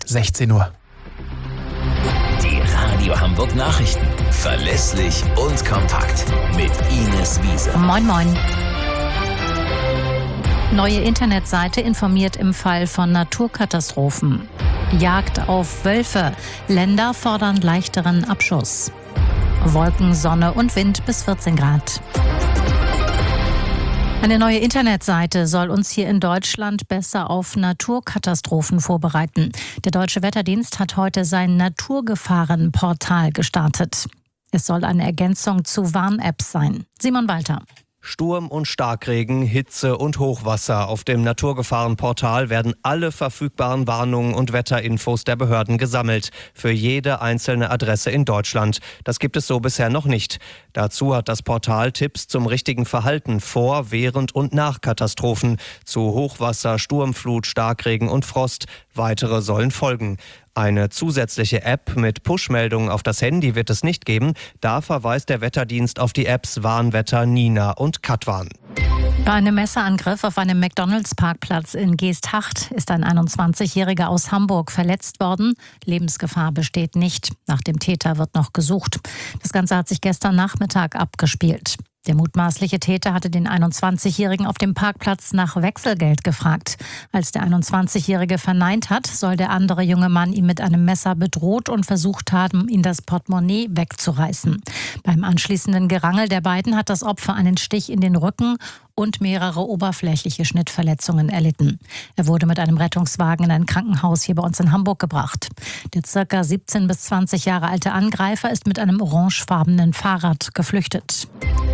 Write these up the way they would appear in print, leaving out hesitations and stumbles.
16 Uhr. Die Radio Hamburg Nachrichten. Verlässlich und kompakt. Mit Ines Wiese. Moin, moin. Neue Internetseite informiert im Fall von Naturkatastrophen. Jagd auf Wölfe. Länder fordern leichteren Abschuss. Wolken, Sonne und Wind bis 14 Grad. Eine neue Internetseite soll uns hier in Deutschland besser auf Naturkatastrophen vorbereiten. Der Deutsche Wetterdienst hat heute sein Naturgefahrenportal gestartet. Es soll eine Ergänzung zu Warn-Apps sein. Simon Walter. Sturm und Starkregen, Hitze und Hochwasser. Auf dem Naturgefahrenportal werden alle verfügbaren Warnungen und Wetterinfos der Behörden gesammelt. Für jede einzelne Adresse in Deutschland. Das gibt es so bisher noch nicht. Dazu hat das Portal Tipps zum richtigen Verhalten vor, während und nach Katastrophen. Zu Hochwasser, Sturmflut, Starkregen und Frost. Weitere sollen folgen. Eine zusätzliche App mit Push-Meldungen auf das Handy wird es nicht geben. Da verweist der Wetterdienst auf die Apps Warnwetter, Nina und Katwarn. Bei einem Messerangriff auf einem McDonalds-Parkplatz in Geesthacht ist ein 21-Jähriger aus Hamburg verletzt worden. Lebensgefahr besteht nicht. Nach dem Täter wird noch gesucht. Das Ganze hat sich gestern Nachmittag abgespielt. Der mutmaßliche Täter hatte den 21-Jährigen auf dem Parkplatz nach Wechselgeld gefragt. Als der 21-Jährige verneint hat, soll der andere junge Mann ihn mit einem Messer bedroht und versucht haben, ihm das Portemonnaie wegzureißen. Beim anschließenden Gerangel der beiden hat das Opfer einen Stich in den Rücken und mehrere oberflächliche Schnittverletzungen erlitten. Er wurde mit einem Rettungswagen in ein Krankenhaus hier bei uns in Hamburg gebracht. Der ca. 17 bis 20 Jahre alte Angreifer ist mit einem orangefarbenen Fahrrad geflüchtet.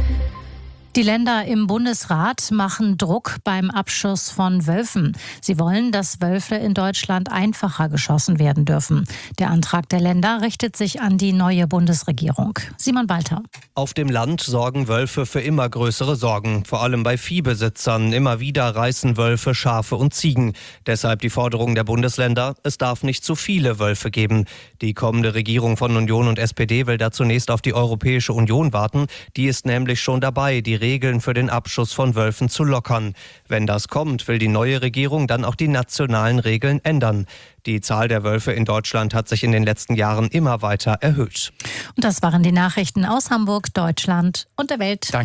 Die Länder im Bundesrat machen Druck beim Abschuss von Wölfen. Sie wollen, dass Wölfe in Deutschland einfacher geschossen werden dürfen. Der Antrag der Länder richtet sich an die neue Bundesregierung. Simon Walter. Auf dem Land sorgen Wölfe für immer größere Sorgen. Vor allem bei Viehbesitzern. Immer wieder reißen Wölfe Schafe und Ziegen. Deshalb die Forderung der Bundesländer, es darf nicht zu viele Wölfe geben. Die kommende Regierung von Union und SPD will da zunächst auf die Europäische Union warten. Die ist nämlich schon dabei, die Regeln für den Abschuss von Wölfen zu lockern. Wenn das kommt, will die neue Regierung dann auch die nationalen Regeln ändern. Die Zahl der Wölfe in Deutschland hat sich in den letzten Jahren immer weiter erhöht. Und das waren die Nachrichten aus Hamburg, Deutschland und der Welt.